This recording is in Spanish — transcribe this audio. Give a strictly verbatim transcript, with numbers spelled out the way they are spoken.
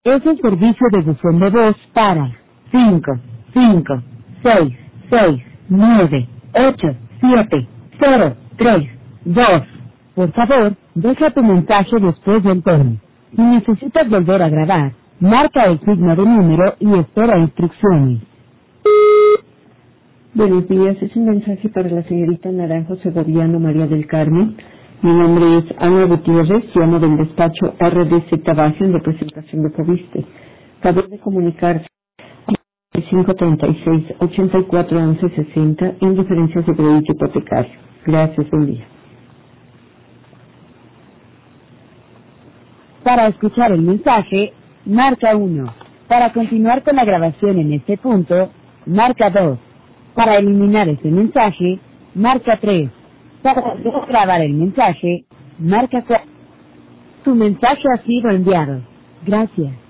Es el servicio de buzón de voz para cinco, cinco, seis, seis, nueve, ocho, siete, cero, tres, dos. Por favor, deja tu mensaje después del tono. Si necesitas volver a grabar, marca el signo de número y espera instrucciones. Buenos días, es un mensaje para la señorita Naranjo Segoviano María del Carmen. Mi nombre es Ana Gutiérrez, llamo del despacho R D Z Bajo en representación de Fobiste. Favor de comunicarse al cinco treinta y seis, ochenta y cuatro, once sesenta en diferencias de crédito hipotecario. Gracias, buen día. Para escuchar el mensaje, marca uno. Para continuar con la grabación en este punto, marca dos. Para eliminar ese mensaje, marca tres. Para grabar el mensaje, marca cuatro. Tu mensaje ha sido enviado. Gracias.